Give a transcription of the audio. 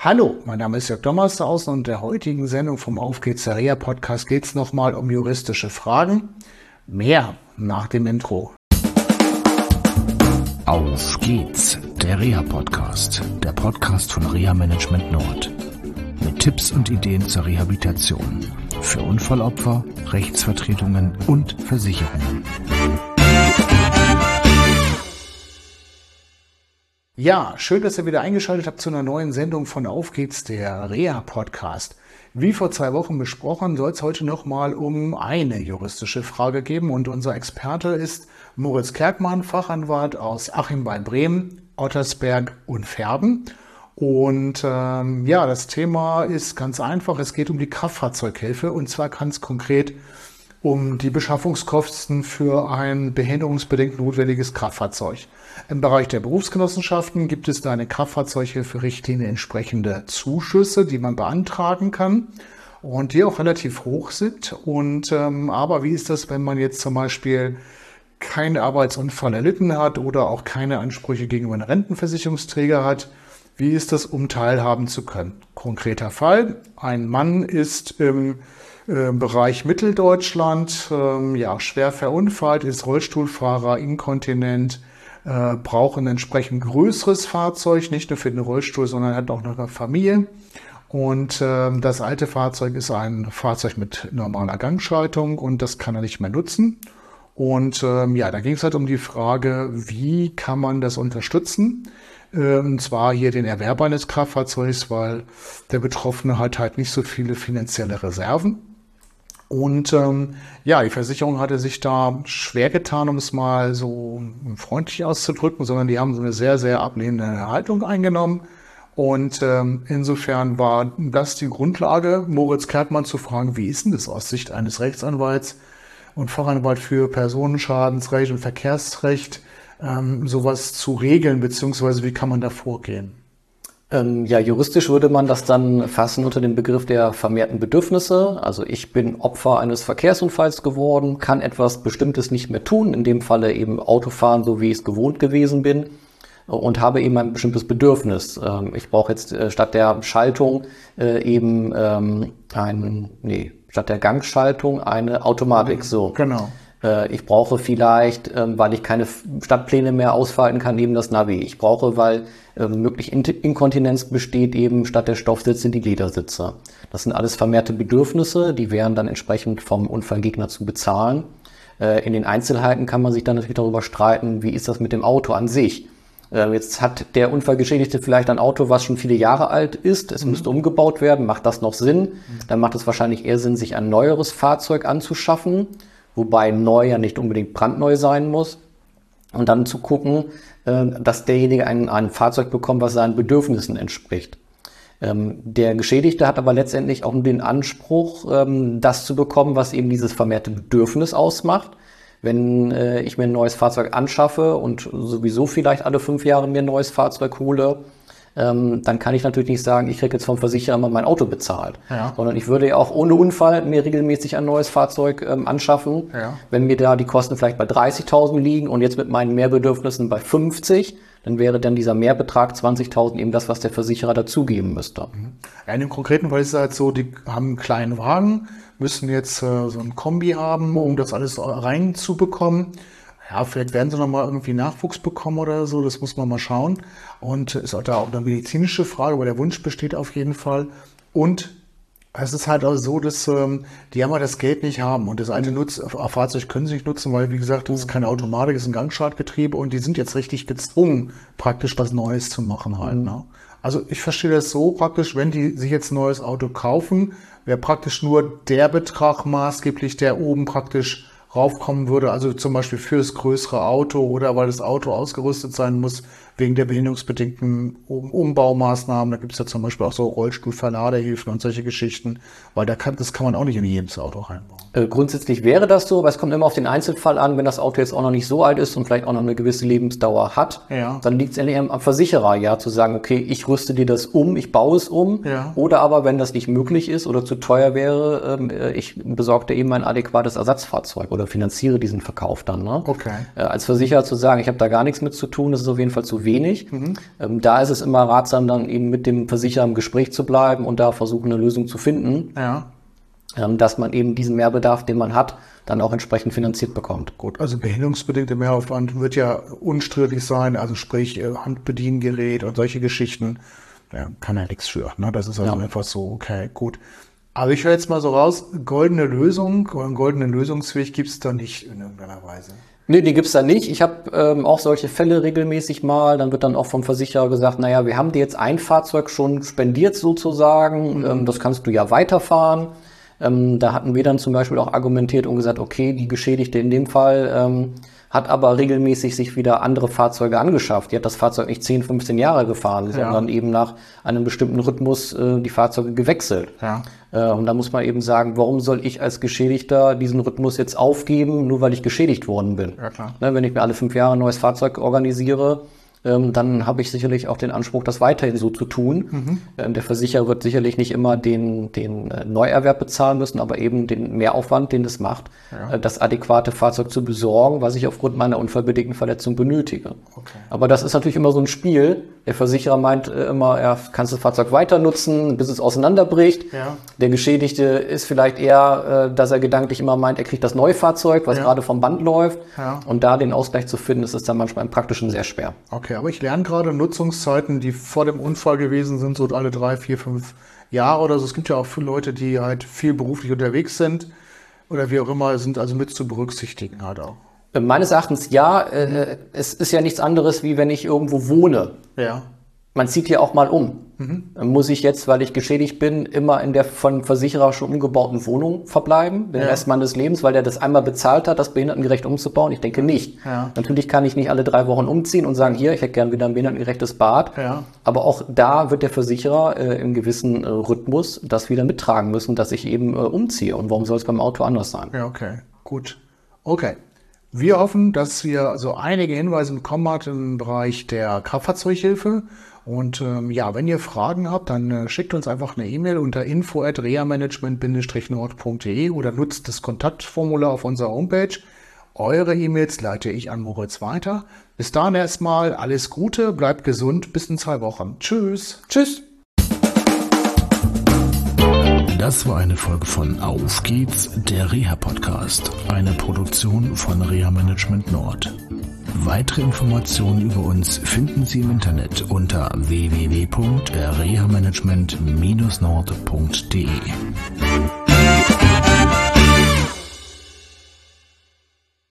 Hallo, mein Name ist Jörg Dommershausen und in der heutigen Sendung vom Auf geht's der Reha Podcast geht es nochmal um juristische Fragen. Mehr nach dem Intro. Auf geht's, der Reha Podcast, der Podcast von Reha Management Nord. Mit Tipps und Ideen zur Rehabilitation für Unfallopfer, Rechtsvertretungen und Versicherungen. Ja, schön, dass ihr wieder eingeschaltet habt zu einer neuen Sendung von Auf geht's, der Reha Podcast. Wie vor 2 Wochen besprochen, soll es heute nochmal um eine juristische Frage gehen und unser Experte ist Moritz Kerkmann, Fachanwalt aus Achim bei Bremen, Ottersberg und Verden. Und das Thema ist ganz einfach, es geht um die Kraftfahrzeughilfe und zwar ganz konkret um die Beschaffungskosten für ein behinderungsbedingt notwendiges Kraftfahrzeug. Im Bereich der Berufsgenossenschaften gibt es da eine Kraftfahrzeughilferichtlinie entsprechende Zuschüsse, die man beantragen kann und die auch relativ hoch sind. Aber wie ist das, wenn man jetzt zum Beispiel keinen Arbeitsunfall erlitten hat oder auch keine Ansprüche gegenüber einem Rentenversicherungsträger hat? Wie ist das, um teilhaben zu können? Konkreter Fall, ein Mann ist im Bereich Mitteldeutschland, schwer verunfallt, ist Rollstuhlfahrer, inkontinent, braucht ein entsprechend größeres Fahrzeug, nicht nur für den Rollstuhl, sondern hat auch noch eine Familie. Und das alte Fahrzeug ist ein Fahrzeug mit normaler Gangschaltung und das kann er nicht mehr nutzen. Und da ging es halt um die Frage, wie kann man das unterstützen? Und zwar hier den Erwerb eines Kraftfahrzeugs, weil der Betroffene hat halt nicht so viele finanzielle Reserven. Und die Versicherung hatte sich da schwer getan, um es mal so freundlich auszudrücken, sondern die haben so eine sehr, sehr ablehnende Haltung eingenommen. Und insofern war das die Grundlage, Moritz Kerkmann zu fragen, wie ist denn das aus Sicht eines Rechtsanwalts und Fachanwalt für Personenschadensrecht und Verkehrsrecht, sowas zu regeln, beziehungsweise wie kann man da vorgehen? Juristisch würde man das dann fassen unter dem Begriff der vermehrten Bedürfnisse. Also ich bin Opfer eines Verkehrsunfalls geworden, kann etwas Bestimmtes nicht mehr tun, in dem Falle eben Autofahren, so wie ich es gewohnt gewesen bin, und habe eben ein bestimmtes Bedürfnis. Ich brauche jetzt statt der Schaltung statt der Gangschaltung eine Automatik. So. Genau. Ich brauche vielleicht, weil ich keine Stadtpläne mehr ausfalten kann, eben das Navi. Ich brauche, weil möglich Inkontinenz besteht, eben statt der Stoffsitze die Ledersitze. Das sind alles vermehrte Bedürfnisse, die wären dann entsprechend vom Unfallgegner zu bezahlen. In den Einzelheiten kann man sich dann natürlich darüber streiten, wie ist das mit dem Auto an sich. Jetzt hat der Unfallgeschädigte vielleicht ein Auto, was schon viele Jahre alt ist. Es müsste umgebaut werden. Macht das noch Sinn? Dann macht es wahrscheinlich eher Sinn, sich ein neueres Fahrzeug anzuschaffen. Wobei neu ja nicht unbedingt brandneu sein muss. Und dann zu gucken, dass derjenige ein Fahrzeug bekommt, was seinen Bedürfnissen entspricht. Der Geschädigte hat aber letztendlich auch den Anspruch, das zu bekommen, was eben dieses vermehrte Bedürfnis ausmacht. Wenn ich mir ein neues Fahrzeug anschaffe und sowieso vielleicht alle 5 Jahre mir ein neues Fahrzeug hole, dann kann ich natürlich nicht sagen, ich kriege jetzt vom Versicherer mal mein Auto bezahlt. Ja. Sondern ich würde ja auch ohne Unfall mir regelmäßig ein neues Fahrzeug anschaffen. Ja. Wenn mir da die Kosten vielleicht bei 30.000 liegen und jetzt mit meinen Mehrbedürfnissen bei 50, dann wäre dann dieser Mehrbetrag 20.000 eben das, was der Versicherer dazugeben müsste. Ja, in dem konkreten Fall ist es halt so, die haben einen kleinen Wagen, müssen jetzt so ein Kombi haben, um das alles reinzubekommen. Ja, vielleicht werden sie noch mal irgendwie Nachwuchs bekommen oder so, das muss man mal schauen. Und ist auch da auch eine medizinische Frage, aber der Wunsch besteht auf jeden Fall. Und es ist halt auch so, dass die ja das Geld nicht haben. Und das alte Fahrzeug können sie nicht nutzen, weil, wie gesagt, das ist keine Automatik, das ist ein Gangschaltgetriebe und die sind jetzt richtig gezwungen, praktisch was Neues zu machen halt. Ne? Also ich verstehe das so praktisch, wenn die sich jetzt ein neues Auto kaufen, wäre praktisch nur der Betrag maßgeblich, der oben praktisch raufkommen würde, also zum Beispiel fürs größere Auto oder weil das Auto ausgerüstet sein muss wegen der behinderungsbedingten Umbaumaßnahmen. Da gibt es ja zum Beispiel auch so Rollstuhlverladehilfen und solche Geschichten, weil das kann man auch nicht in jedes Auto reinbauen. Grundsätzlich wäre das so, aber es kommt immer auf den Einzelfall an. Wenn das Auto jetzt auch noch nicht so alt ist und vielleicht auch noch eine gewisse Lebensdauer hat, dann liegt es endlich am Versicherer, ja, zu sagen, okay, ich rüste dir das um, ich baue es um. Ja. Oder aber, wenn das nicht möglich ist oder zu teuer wäre, ich besorge dir eben ein adäquates Ersatzfahrzeug oder oder finanziere diesen Verkauf dann. Ne? Okay. Als Versicherer zu sagen, ich habe da gar nichts mit zu tun, das ist auf jeden Fall zu wenig. Da ist es immer ratsam, dann eben mit dem Versicherer im Gespräch zu bleiben und da versuchen, eine Lösung zu finden, dass man eben diesen Mehrbedarf, den man hat, dann auch entsprechend finanziert bekommt. Gut, also behinderungsbedingter Mehraufwand wird ja unstrittig sein, also sprich Handbediengerät und solche Geschichten. Ja, kann ja nichts für. Ne? Das ist also einfach so, okay, gut. Aber ich höre jetzt mal so raus, goldene Lösung oder einen goldenen Lösungsweg gibt es da nicht in irgendeiner Weise. Nee, die gibt's da nicht. Ich habe auch solche Fälle regelmäßig mal. Dann wird dann auch vom Versicherer gesagt, naja, wir haben dir jetzt ein Fahrzeug schon spendiert sozusagen. Das kannst du ja weiterfahren. Da hatten wir dann zum Beispiel auch argumentiert und gesagt, okay, die Geschädigte in dem Fall hat aber regelmäßig sich wieder andere Fahrzeuge angeschafft. Die hat das Fahrzeug nicht 10, 15 Jahre gefahren, sondern eben nach einem bestimmten Rhythmus die Fahrzeuge gewechselt. Ja. Und da muss man eben sagen, warum soll ich als Geschädigter diesen Rhythmus jetzt aufgeben, nur weil ich geschädigt worden bin? Ja, klar. Ne, wenn ich mir alle 5 Jahre ein neues Fahrzeug organisiere, dann habe ich sicherlich auch den Anspruch, das weiterhin so zu tun. Der Versicherer wird sicherlich nicht immer den Neuerwerb bezahlen müssen, aber eben den Mehraufwand, den es macht, das adäquate Fahrzeug zu besorgen, was ich aufgrund meiner unfallbedingten Verletzung benötige. Okay. Aber das ist natürlich immer so ein Spiel. Der Versicherer meint immer, er kann das Fahrzeug weiter nutzen, bis es auseinanderbricht. Ja. Der Geschädigte ist vielleicht eher, dass er gedanklich immer meint, er kriegt das neue Fahrzeug, was gerade vom Band läuft. Ja. Und da den Ausgleich zu finden, ist es dann manchmal im Praktischen sehr schwer. Okay, aber ich lerne gerade Nutzungszeiten, die vor dem Unfall gewesen sind, so alle 3, 4, 5 Jahre oder so. Es gibt ja auch viele Leute, die halt viel beruflich unterwegs sind oder wie auch immer, sind also mit zu berücksichtigen halt auch. Meines Erachtens ja. Es ist ja nichts anderes, wie wenn ich irgendwo wohne. Ja. Man zieht hier auch mal um. Muss ich jetzt, weil ich geschädigt bin, immer in der von Versicherer schon umgebauten Wohnung verbleiben, den Rest meines Lebens, weil der das einmal bezahlt hat, das behindertengerecht umzubauen? Ich denke nicht. Ja. Natürlich kann ich nicht alle 3 Wochen umziehen und sagen, hier, ich hätte gern wieder ein behindertengerechtes Bad. Ja. Aber auch da wird der Versicherer im gewissen Rhythmus das wieder mittragen müssen, dass ich eben umziehe. Und warum soll es beim Auto anders sein? Ja, okay. Gut. Okay. Wir hoffen, dass ihr so einige Hinweise bekommen habt im Bereich der Kraftfahrzeughilfe. Und wenn ihr Fragen habt, dann schickt uns einfach eine E-Mail unter info@reamanagement-nord.de oder nutzt das Kontaktformular auf unserer Homepage. Eure E-Mails leite ich an Moritz weiter. Bis dahin erstmal alles Gute, bleibt gesund, bis in 2 Wochen. Tschüss. Tschüss. Das war eine Folge von Auf geht's, der Reha-Podcast, eine Produktion von Reha Management Nord. Weitere Informationen über uns finden Sie im Internet unter www.rehamanagement-nord.de.